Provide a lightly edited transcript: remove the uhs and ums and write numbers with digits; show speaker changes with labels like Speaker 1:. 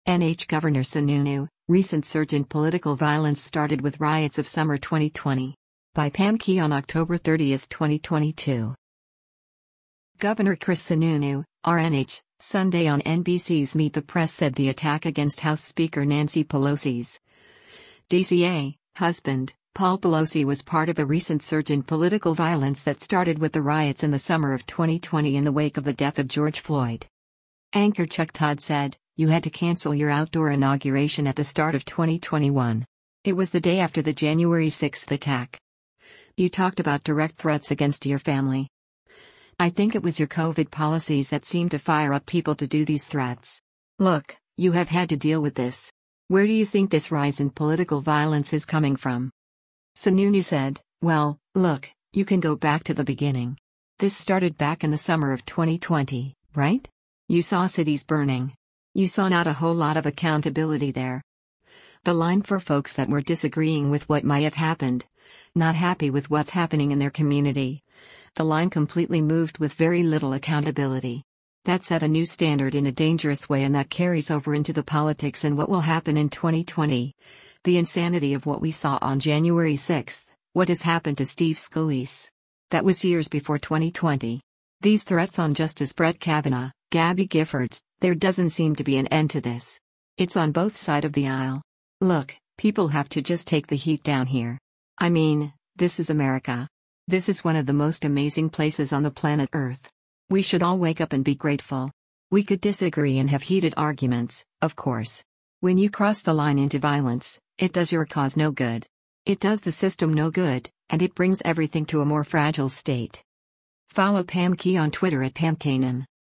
Speaker 1: NH Governor Sununu, recent surge in political violence started with riots of summer 2020. By Pam Key on October 30, 2022. Governor Chris Sununu, RNH, Sunday on NBC's Meet the Press said the attack against House Speaker Nancy Pelosi's DCA husband, Paul Pelosi, was part of a recent surge in political violence that started with the riots in the summer of 2020 in the wake of the death of George Floyd. Anchor Chuck Todd said, "You had to cancel your outdoor inauguration at the start of 2021. It was the day after the January 6th attack. You talked about direct threats against your family. I think it was your COVID policies that seemed to fire up people to do these threats. Look, you have had to deal with this. Where do you think this rise in political violence is coming from?" Sununu said, "Well, look, you can go back to the beginning. This started back in the summer of 2020, right? You saw cities burning. You saw not a whole lot of accountability there. The line for folks that were disagreeing with what might have happened, not happy with what's happening in their community. The line completely moved with very little accountability. That set a new standard in a dangerous way, and that carries over into the politics and what will happen in 2020. The insanity of what we saw on January 6th, what has happened to Steve Scalise. That was years before 2020. These threats on Justice Brett Kavanaugh, Gabby Giffords, there doesn't seem to be an end to this. It's on both sides of the aisle. Look, people have to just take the heat down here. I mean, this is America. This is one of the most amazing places on the planet Earth. We should all wake up and be grateful. We could disagree and have heated arguments, of course. When you cross the line into violence, it does your cause no good. It does the system no good, and it brings everything to a more fragile state." Follow Pam Key on Twitter at PamKanem.